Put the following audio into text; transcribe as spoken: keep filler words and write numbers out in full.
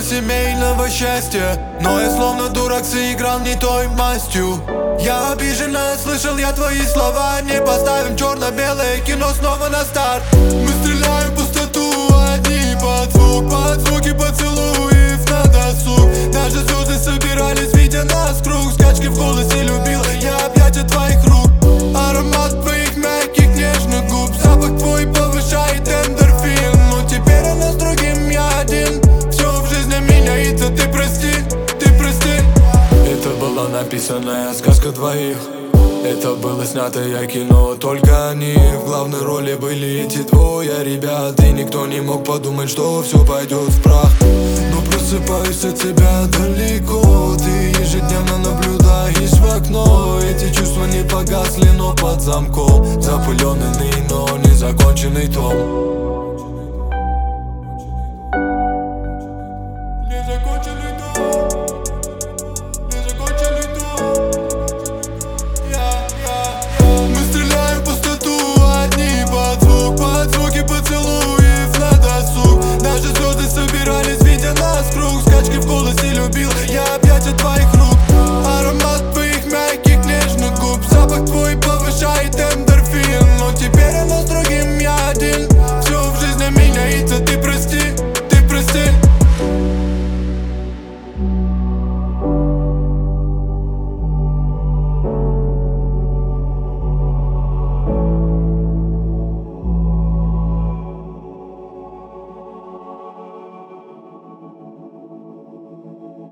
семейного счастья, но я словно дурак сыграл не той мастью. Я обиженно слышал я твои слова: не поставим черно-белое кино снова на старт. Мы стреляем в пустоту, одни под звук, под звуки поцелуев на досуг. Даже звезды собирались, видя нас круг. Скачки в голосе любила я объятия твоих рук. Аромат твоих мягких нежных губ, запах твой повышает эндорфин. Но теперь она с другим, я один. Все в жизни меняется, ты прости, ты прости. Это была написанная сказка двоих. Это было снятое кино, только они. В главной роли были эти двое ребят. И никто не мог подумать, что все пойдет в прах. Но просыпаюсь от тебя далеко. Ты ежедневно наблюдаешь в окно. Эти чувства не погасли, но под замком. Запыленный, но незаконченный том.